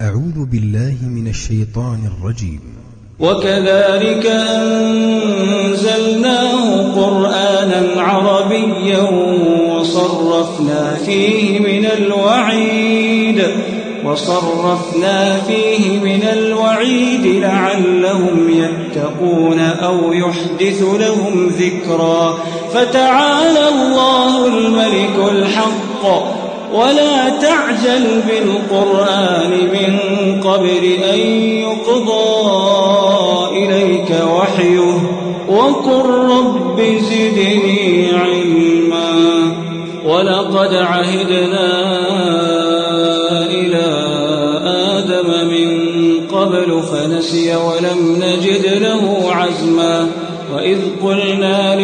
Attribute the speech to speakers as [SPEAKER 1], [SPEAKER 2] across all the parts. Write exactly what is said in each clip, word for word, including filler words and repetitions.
[SPEAKER 1] أعوذ بالله من الشيطان الرجيم.
[SPEAKER 2] وكذلك أنزلناه قرآنا عربيا وصرفنا فيه من الوعيد وصرفنا فيه من الوعيد لعلهم يتقون أو يحدث لهم ذكرا. فتعالى الله الملك الحق ولا تعجل بالقرآن من قبل أن يقضى إليك وحيه وقل رب زدني علما. ولقد عهدنا إلى آدم من قبل فنسي ولم نجد له عزما. وإذ قلنا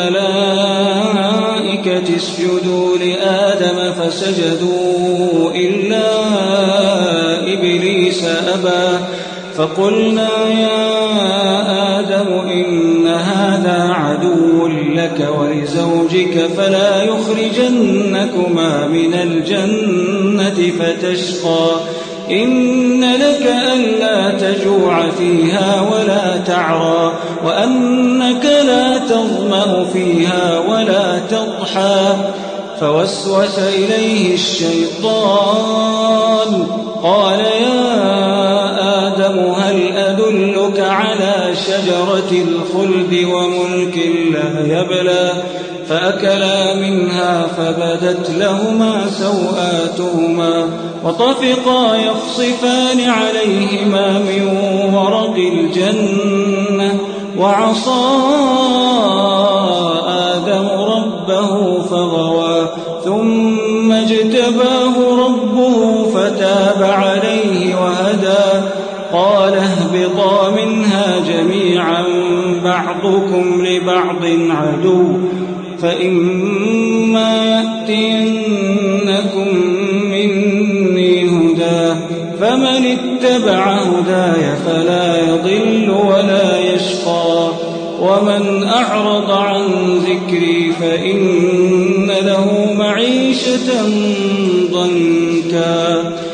[SPEAKER 2] للملائكة اسجدوا لآدم فسجدوا إلا إبليس أبى فقلنا يا آدم إن هذا عدو لك ولزوجك فلا يخرجنكما من الجنة فتشقى. إن لك ألا تجوع فيها ولا تعرى وأنك لا تظمأ فيها ولا تضحى. فوسوس إليه الشيطان قال يا آدم هل أدلك على شجرة الخلد وملك لا يبلى. فأكلا منها فبدت لهما سوآتهما وطفقا يخصفان عليهما من ورق الجنة وعصى آدم ربه فغوى ثم اجتباه ربه فتاب عليه وهدى. قال اهبطا منها جميعا بعضكم لبعض عدو فإما يأتينكم مني هدى فمن اتبع هداي فلا يضل ولا يشقى. ومن أعرض عن ذكري فإن له معيشة ضنكا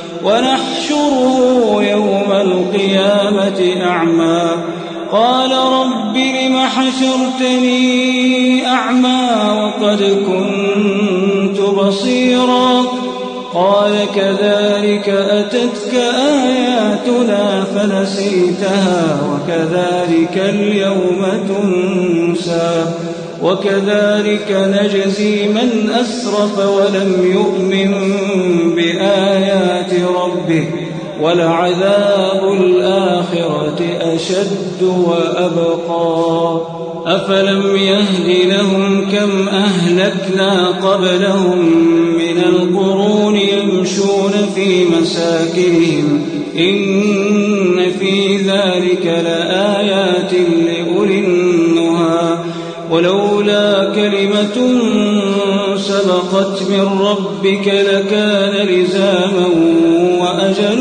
[SPEAKER 2] ونحشره يوم القيامة أعمى. قال رب لم حشرتني أعمى وقد كنت بصيرا. قال كذلك أتتك آياتنا فنسيتها وكذلك اليوم تنسى. وكذلك نجزي من أسرف ولم يؤمن بآيات ربه ولعذاب الآخرة أشد وأبقى. أفلم يهد لهم كم أهلكنا قبلهم من القرون يمشون في مساكنهم إن في ذلك لآيات لأولي النهى. ولولا كلمة سبقت من ربك لكان لزاما وأجل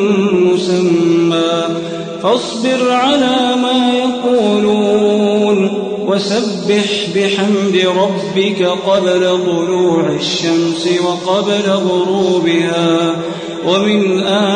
[SPEAKER 2] مسمى. فاصبر على ما يقولون وسبح بحمد ربك قبل طلوع الشمس وقبل غروبها ومن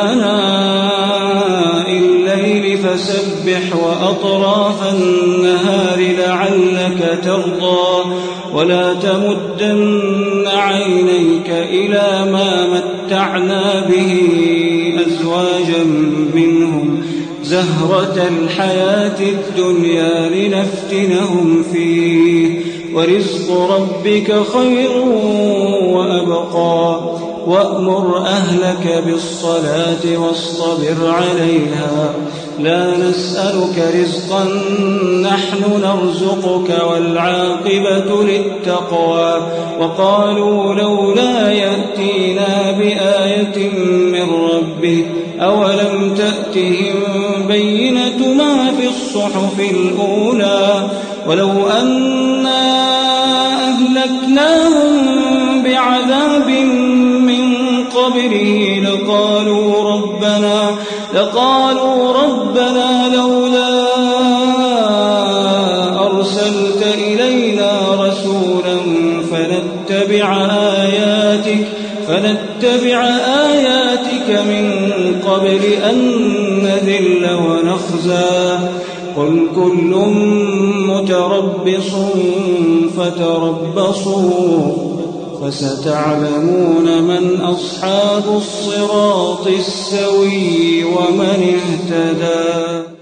[SPEAKER 2] آناء الليل فسبح وأطراف النهار لعلك ترضى. ولا تمدن عينيك إلى ما متعنا به أزواجا منهم زهرة الحياة الدنيا لنفتنهم فيه ورزق ربك خير وأبقى. وأمر أهلك بالصلاة واصطبر عليها لا نسألك رزقا نحن نرزقك والعاقبة للتقوى. وقالوا لولا يأتينا بآية من ربه أولم تأتهم بينة ما في الصحف الأولى. ولو أنا أهلكناهم بعذاب من قبله لقالوا ربنا لقالوا ربنا لولا أرسلت إلينا رسولا فنتبع آياتك فنتبع آياتك من قبل أن نذل ونخزى قل كل متربص فتربصوا فستعلمون من أصحاب الصراط السوي ومن اهتدى.